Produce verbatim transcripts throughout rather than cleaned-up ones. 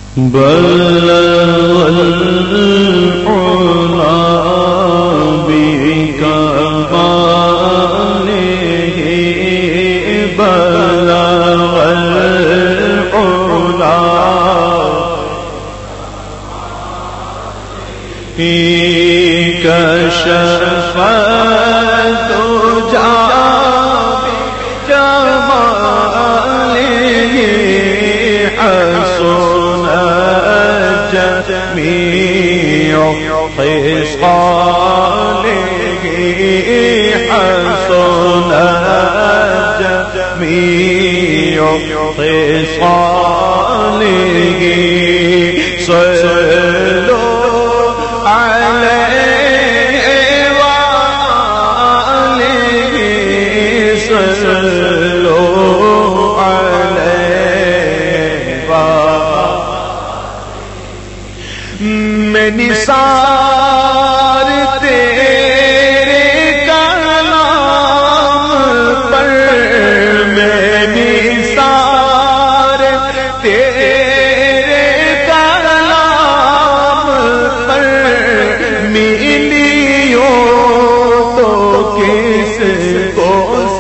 بلغ العلا بكماله بلغ العلا كشف الدجى بجماله حسن جميع خصاله حسن جميع خصاله صلوا عليه وآله صلوا عليه میں نثار تیرے کلام پر میں نثار تیرے کلام پر ملیوں تو کس کو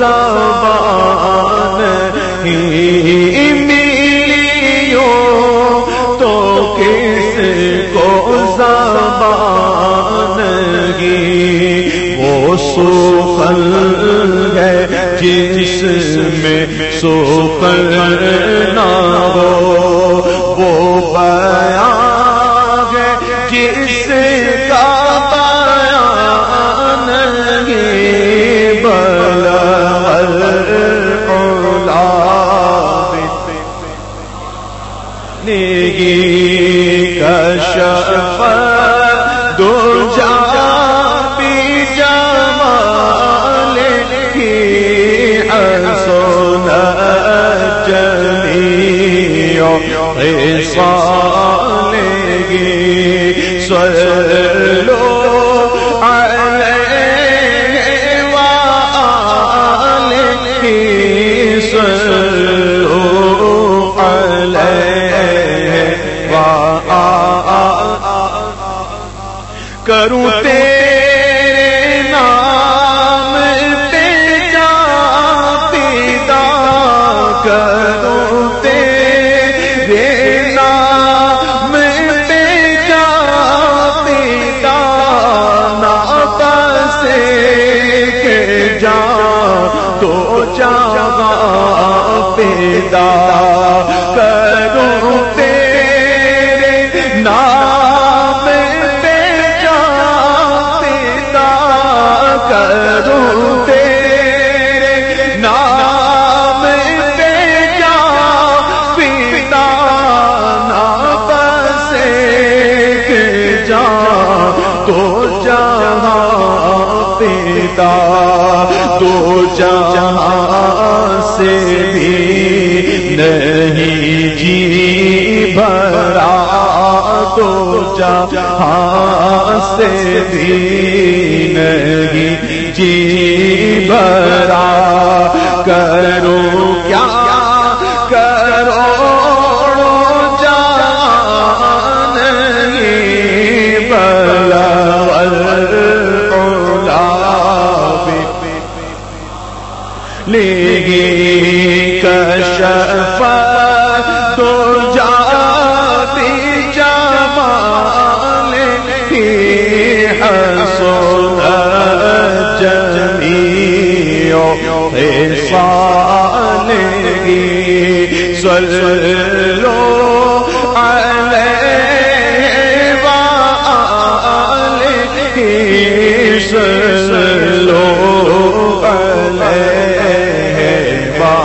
زبان ہی ملیوں تو کس کو زبان گی وہ سخن ہے جس میں سخن نہ ہو وہ بیان ہے جس کا بیان نہیں بلغ العلا كشف الدجى بجماله حسن جميع خصاله صلوا عليه وآله صلوا عليه کروں تیرے نام پہ جا پیدا کروں تیرے نام پہ جا پیدا نہ بسے کے جا تو جگہ پیدا کروں تیرے نام کروں تیرے نام پہ جا پیدا نہ بسے کے جا تو جہاں پیدا تو جہاں سے بھی نہیں جی بھرا تو جہاں سے بھی نہیں جی بھرا کرو کیا کرو جان نہیں بلغ العلا لیگی کشف الدجى بجماله حسن جميع خصاله صلوا عليه وآله صلوا عليه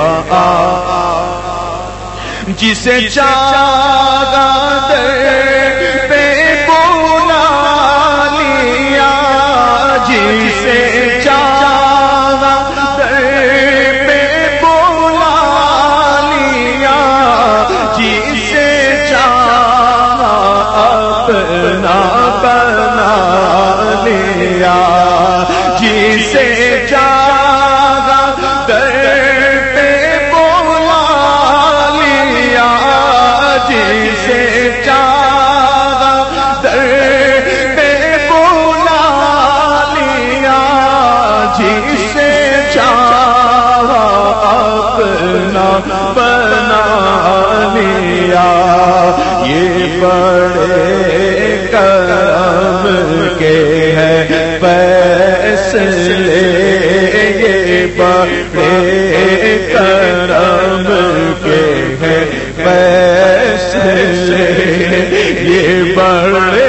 وآله جسے چاہا در پہ بولا لیا جسے چاہا در پہ بولا لیا جسے چاہا اپنا بنا لیا جسے چاہا در پہ بولا لیا جسے سے یہ بڑے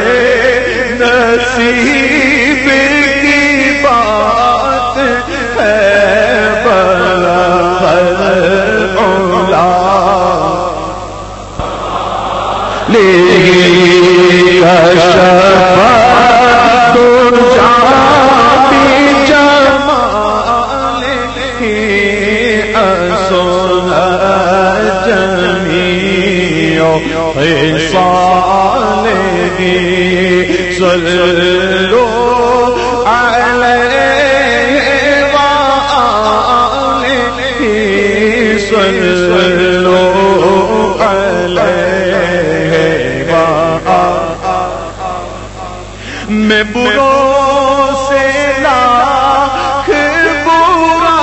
نصیب کی بات ہے، بلغ العلا لی کشف صلو علیہ وآلہ صلو علیہ وآلہ میں بروں سے لاکھ برا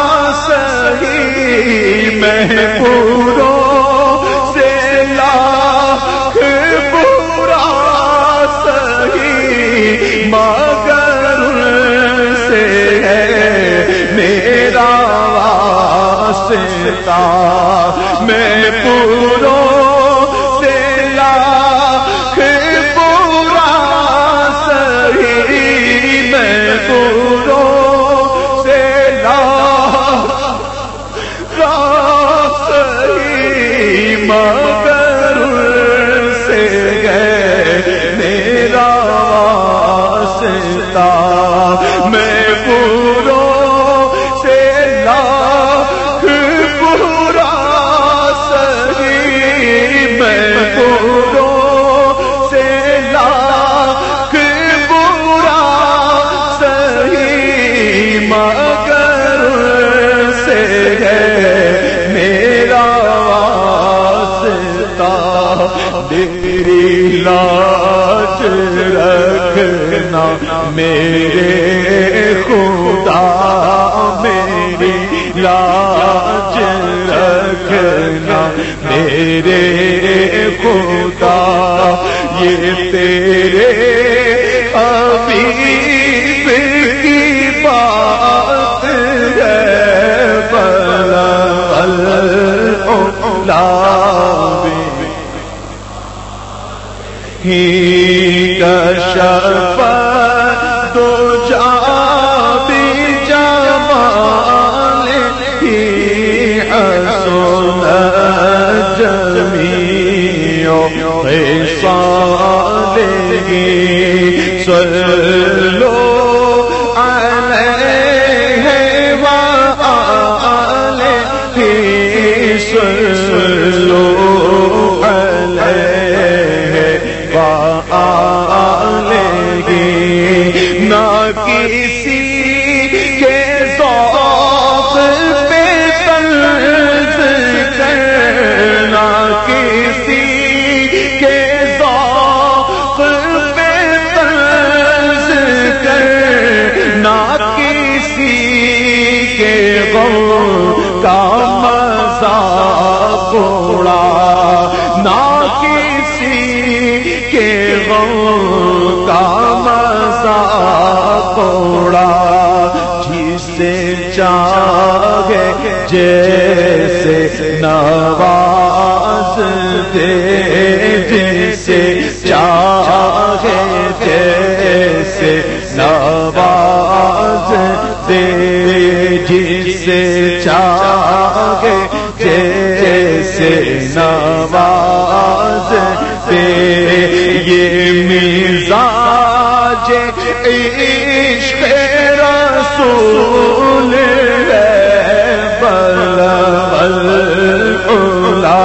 سہی، میں بروں مگر سے ہے میرا واسطہ، میں پوروں سے لاکھ برا سہی، میں پوروں سے لاکھ سہی، مگر سے ہے میرا میں پوروں سے لاکھ برا سہی، میں پوروں سے لاکھ برا سہی، مگر سے ہے میرا واسطہ، میری لاج رکھنا میرے خدا، میری لاج رکھنا میرے خدا، یہ تیرے حبیب کی بات ہے، بلغ العلا ہی کشف دو جا بھی جمال ہی حسن جمیع خصالہ صلو علیہ وآلہ صلو نہ کسی کے ذوق پہ طنز کرنا، کسی کے ذوق پہ طنز کرنا، کسی کے غم کا مذاق اڑانا، کسی کے غم کا مذاق اڑا، جسے چاہے جیسے نواز دے، جسے چاہے جیسے نواز دے، جسے چاہے جیسے نواز دے، یہ مزاج عشق رسول ہے، بلغ العلا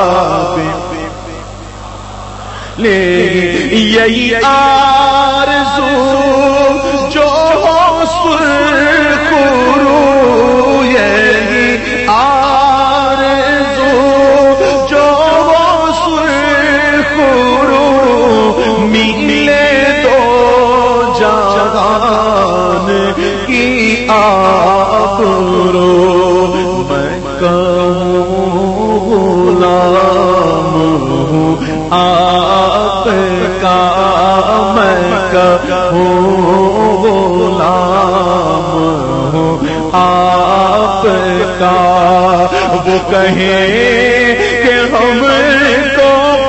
یہی آرزو جو ہو سرخ رو، یہی آرزو جو ہو سرخ رو، ملے دو جہان کی آبرو، میں کہوں غلام ہوں آپ کا، میں کہوں غلام ہوں آپ کا، وہ کہیں کہ ہم کو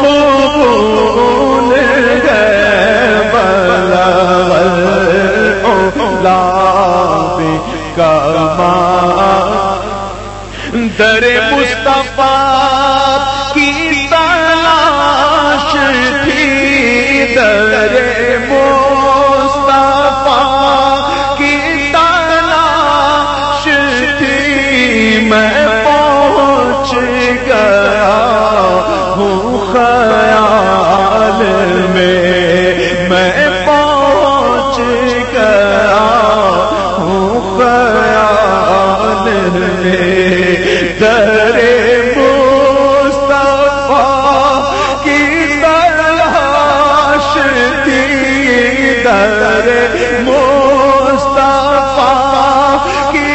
در مصطفیٰ کی تلاش تھی، در مصطفیٰ کی تلاش تھی، میں پہنچ گیا ہوں خیال میں، میں پہنچ گیا ہوں خیال میں، در مصطفیٰ کی تلاش تھی، در مصطفیٰ کی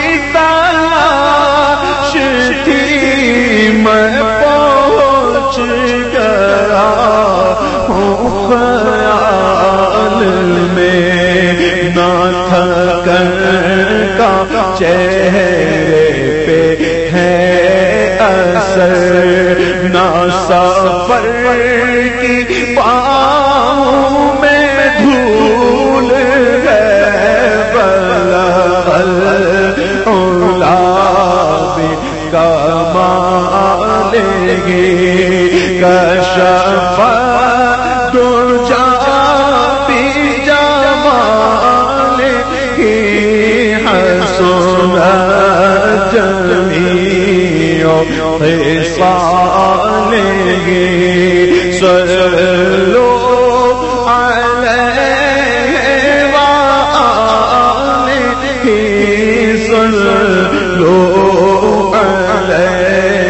تلاش تھی، میں پہنچ گیا ہوں خیال میں، نہ تھکن کا چہرے پہ ہے اثر، نہ سفر کی پاؤں میں دھول ہے، بلغ العلا بکمالہ کشف الدجی بجمالہ، حسنت جمیع خصالہ، صلوا علیہ وآلہ، صلوا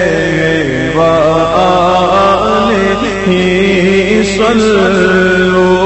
علیہ وآلہ، صلوا